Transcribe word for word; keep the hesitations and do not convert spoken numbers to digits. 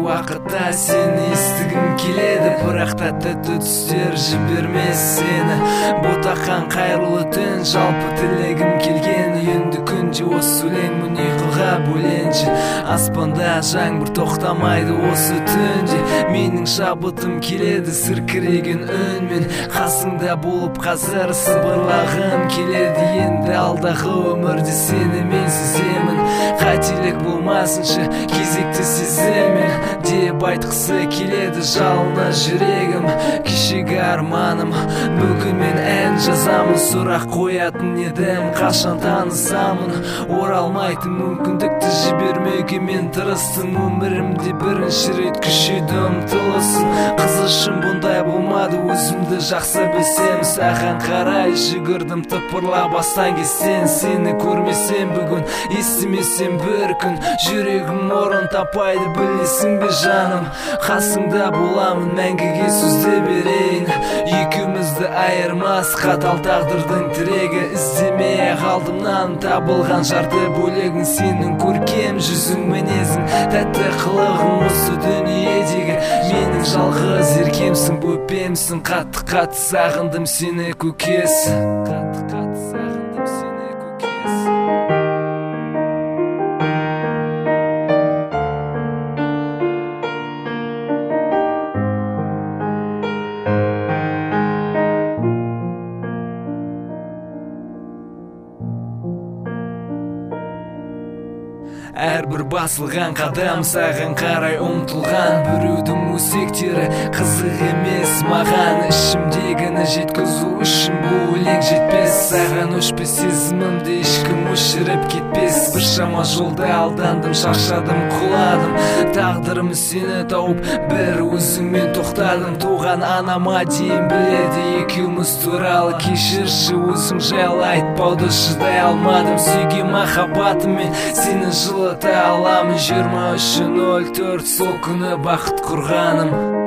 уақытта сені естігім келеді, бірақ тәтті түстер жібермес сені. Ботақан қайырлы түн, жалпы тілегім келген, енді күнде осы өлеңмін ұйқыға бөленші. Аспанда жаңбыр тоқтамайды осы түнде, менің шабытым келеді сіркіреген үнмен. Қасыңда болып қазір сыбырлағым келеді, енді алдағы өмірде сені мен сеземін. Қателік болмасыншы кезекті сезіммен деп айтқысы келеді жалына жүрегім. Кешегі арманым бүгін мен ән жазамын, сұрақ қоятын едім қашан танысамын. Оралмайтын мүмкіндікті жібермеуге мен тырыстым, өмірімде бірінші рет күшейді ұмтылысым. Қыз үшін бұндай болмады, өзімді жақсы білсем, саған қарай жүгірдім тыпырлап астан кестен. Сені көрмесем бүгін, естімесем бір күн, жүрегім орын тапайды, білесің бе жаным. Қасыңда боламын, мәңгіге сөзді берейін, екеумізді айырмас қатал тағдырдың тірегі. Іздемей қалдымнан табылған жарты бөлегін, сенің көркем жүзің, мінезің, тәтті қылығың осы дүниедегі менің жалғыз еркемсің, бөпемсің. Қатты қатты сағындым сені көкес, қатты қатты сағындым сені көкес. Әрбір басылған қадам саған қарай ұмтылған, біреудің өсектері қызық емес маған. Ішімдегіні жеткізу үшін бұл өлең жетпес, саған өшпес сезімімді ешкім өшіріп кетпес. Біршама жолда алдандым, шаршадым, құладым, тағдырым сені тауып бір өзіңмен тоқтадым. Туған анама дейін біледі екеуміз туралы, кешірші өзің жайлы айтпауды шыдай алмадым. Сүйген махаббатыммен сені жылыта аламын, жиырма үш нөл төрт сол күні бақыт құрғаным.